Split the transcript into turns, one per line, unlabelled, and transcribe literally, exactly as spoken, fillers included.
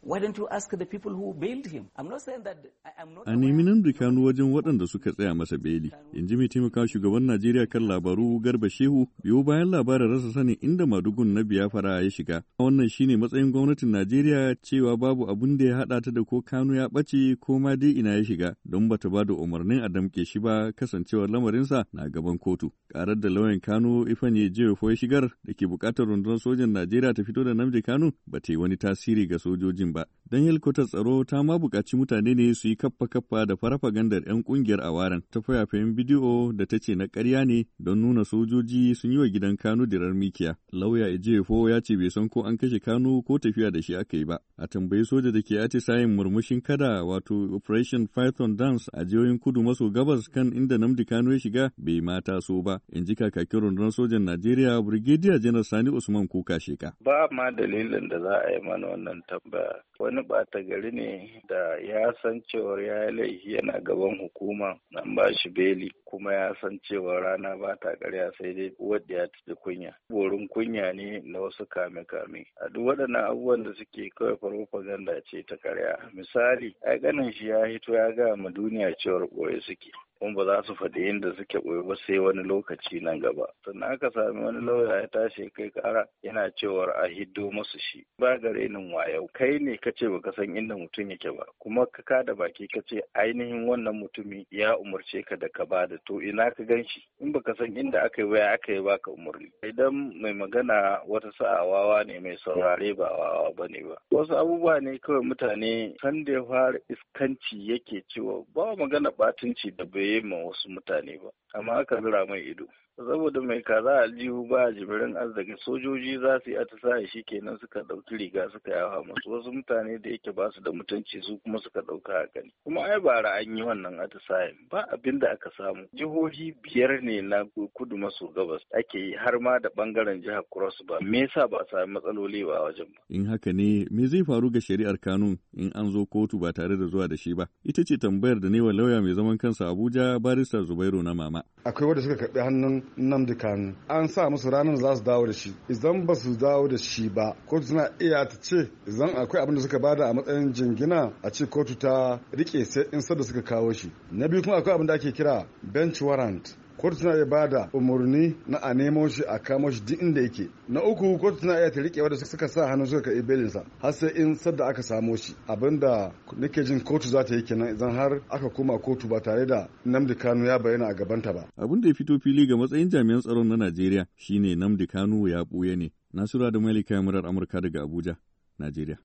Why don't you ask the people who bailed him? I'm not saying that I am not.
A nemi Nnamdi Kanu wajen waɗanda suka tsaya masa beli. In ji mai taimaka shugaban Najeriya kan labaru Garba Shehu biyo bayan labarin rasa sanin inda madugun na Biafra ya shiga. Wannan shine matsayin gwamnatin Najeriya cewa babu abun da ya haɗa ta da ko Kanu ya ɓace ko ma dai ina ya shiga don bata ba da umarnin a damƙe shi ba kasancewar lamarinsa na gaban kotu. Ƙarar da lauyan Kanu Ifeanyi Ejiofor ya shigar da ke buƙatar rundunar sojan Najeriya ta fito da Nnamdi Kanu ba ta yi wani tasiri ga sojojin ba. Don helkwatar tsaro ta ma buƙaci mutane ne su yi kaffa-kaffa da farfagandar 'yan ƙungiyar Awaran ta fayafayen bidiyo da ta ce na ƙarya ne don nuna sojoji sun yi wa gidan Kanu dirar mikiya. Lauya Ejiofor ya ce bai san ko an kashe Kanu ko tafiya da shi aka yi ba. A tambayi soja da ke atisayen murmushin kada wato Operation Python Dance a jihohin kudu maso gabas kan inda Nnamdi Kanu ya shiga bai mata so ba. In ji kakakin rundunar sojan Najeriya Brigadier Janar Sani Usman Kuka Sheka.
Ba ma dalilin da za a yi mana wannan tambaya. Wani ɓata gari ne da ya san cewar ya yi laifi yana gaban hukuma nan ba shi beli kuma ya san cewa rana ba ta ƙarya sai dai wadda ya tafi kunya. Borin kunya ne na wasu kame-kame. A duk waɗannan abubuwan da suke kawai farfaganda ce ta ƙarya. Misali, ai ganin shi ya hito ya gaya ma duniya cewar ɓoye suke. kuma ba za su faɗi inda suke ɓoye ba sai wani lokaci nan gaba. Sannan aka sami wani lauya ya tashi kai kara yana cewar a hiddo masu shi. Ba ga renin wayau. Kai ne ka ce baka san inda mutum yake ba, kuma ka kada baki ka ce ainihin wannan mutumi ya umarce ka da ka bada, to ina ka gan shi? In baka san inda aka yi waya aka yi baka umarni. Idan mai magana wata sa'a wawa ne mai saurare ba wawa ba ne ba. Wasu abubuwa ne kawai mutane san da ya fara iskanci yake cewa ba magana batunci da bai yi ma wasu mutane ba, amma aka zira mai ido. Saboda mai kaza aljihu ba jimirin arziki, sojoji za su yi atisaye shi kenan suka ɗauki riga suka yawa masu, wasu mutane da yake ba su da mutunci su kuma suka ɗauka haka ne. Kuma ai bara an yi wannan atisayen ba abin da aka samu. Jihohi biyar ne na kudu maso gabas ake yi, har ma da bangaren jihar Cross ba. Me yasa ba a sami matsaloli ba a wajen ba?
In haka ne me zai faru ga shari'ar Kanu in an zo kotu ba tare da zuwa da shi ba? Ita ce tambayar da ne wa lauya mai zaman kansa Abuja barista Zubairu na Mama.
Akwai wanda suka karɓi hannun Nnamdi Kanu, an sa musu ranar za su dawo da shi. Idan ba su dawo da shi ba, kotu tana iya ta ce idan akwai abin da suka bada a matsayin jingina, a ce kotu ta rike sai in sadda suka kawo shi. Na biyu kuma akwai abin da ake kira bench warrant. Kotu tana iya bada umarni na a nemo shi a kamo shi duk inda yake. Na uku, kotu tana iya ta rike wanda suka sa hannu suka karɓi belinsa har sai in sadda aka samo shi. Abinda nake jin kotu za ta yi kenan idan har aka koma kotu ba tare da Nnamdi Kanu ya bayyana a gabanta ba.
Abin da ya fito fili ga matsayin jami'an tsaron na Najeriya shine Nnamdi Kanu ya ɓuya ne. Nasura da Malika murar Amurka daga Abuja, Najeriya.